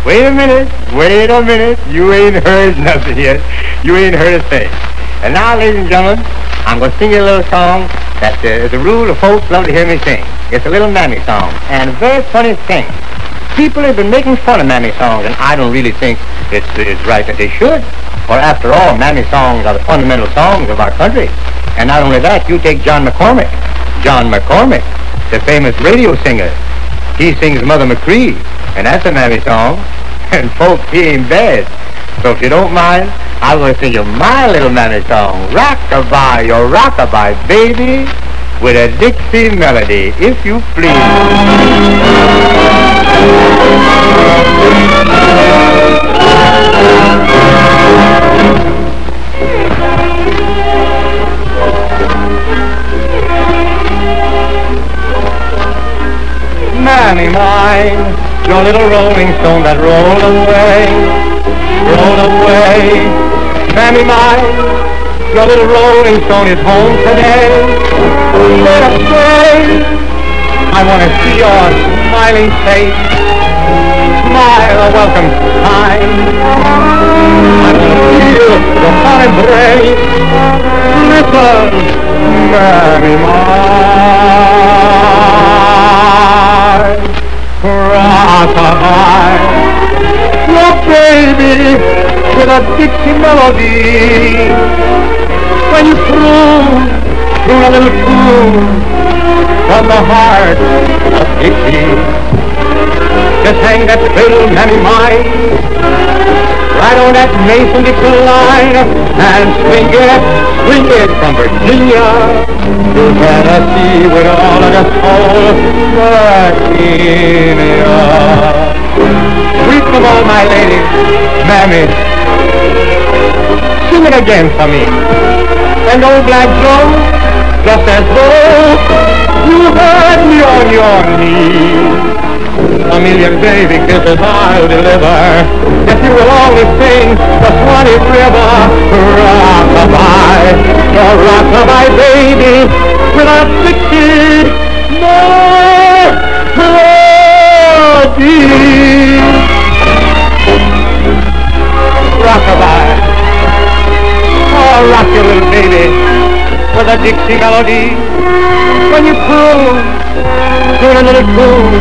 Wait a minute, you ain't heard nothing yet. You ain't heard a thing. And now, ladies and gentlemen, I'm going to sing you a little song that, as a rule, the folks love to hear me sing. It's a little mammy song, and a very funny thing. People have been making fun of mammy songs, and I don't really think it's right that they should. For after all, mammy songs are the fundamental songs of our country. And not only that, you take John McCormick, the famous radio singer. He sings Mother McCree, and that's a mammy song. And folks, he ain't bad. So if you don't mind, I'm going to sing you my little mammy song, Rockabye, your rockabye, baby, with a Dixie melody, if you please. Mammy mine, your little rolling stone that rolled away. Mammy mine, your little rolling stone is home today. Let us stay. I want to see your smiling face. Smile a welcome sign. I want to feel your fond embrace. Listen, Mammy mine, rockabye, your baby with a Dixie melody. When you croon a little tune from the heart of Dixie, just hang that fiddle, mammy mine, right on that Mason-Dixon line, and swing it from Virginia to Tennessee with all of the soul, Virginia. Sweet of all my ladies, mammy, sing it again for me. And old Black Joe, just as though you heard me on your knee. A million baby kisses I'll deliver if you will only sing the Swanee River. Rockabye, your rockabye baby, with a Dixie melody. Rockabye, oh, rock your little baby with a Dixie melody. When you croon a little tune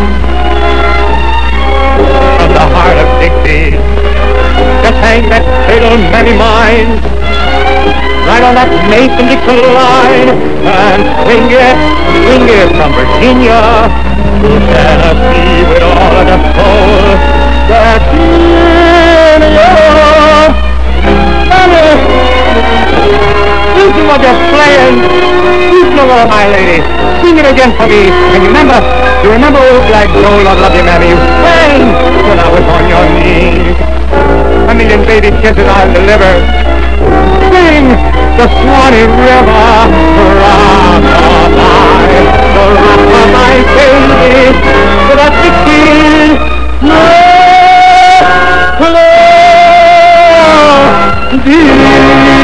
from the heart of Dixie, just hang that fiddle, mammy mine, right on that Mason-Dixon line, and swing it from Virginia to Tennessee with all of the soul that's in your mammy. Listen what they're playing. Listen over, my lady. Sing it again for me. And you remember old Black Joe, Lord love you, mammy. You sang when I was on your knees. A million baby kisses I'll deliver. Sing the Swanee River. Rockabye, the rockabye baby, with a Dixie melody.